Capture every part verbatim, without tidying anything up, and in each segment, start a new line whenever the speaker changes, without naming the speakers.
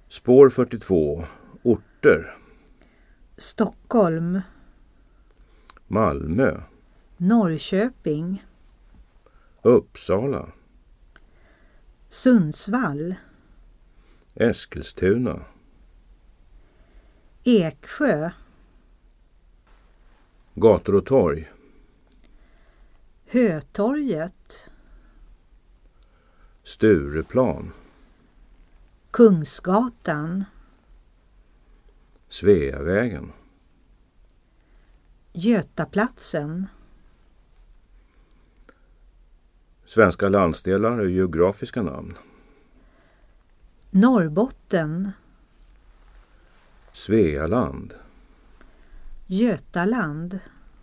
Spår fyrtiotvå. Orter.
Stockholm,
Malmö.
Norrköping,
Uppsala.
Sundsvall,
Eskilstuna.
Eksjö,
Gator och torg.
Hötorget,
Stureplan.
Kungsgatan,
Sveavägen.
Götaplatsen,
Svenska landsdelar och geografiska namn.
Norrbotten,
Svealand.
Götaland,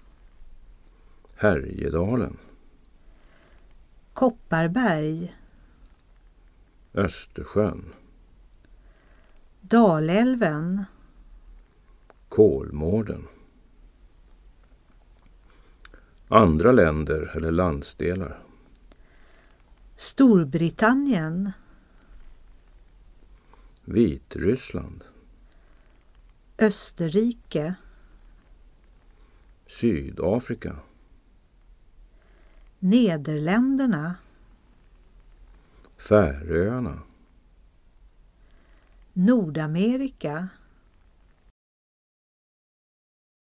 Härjedalen.
Kopparberg,
Östersjön.
Dalälven,
Kolmården. Andra länder eller landsdelar.
Storbritannien,
Vitryssland.
Österrike,
Sydafrika.
Nederländerna,
Färöarna.
Nordamerika,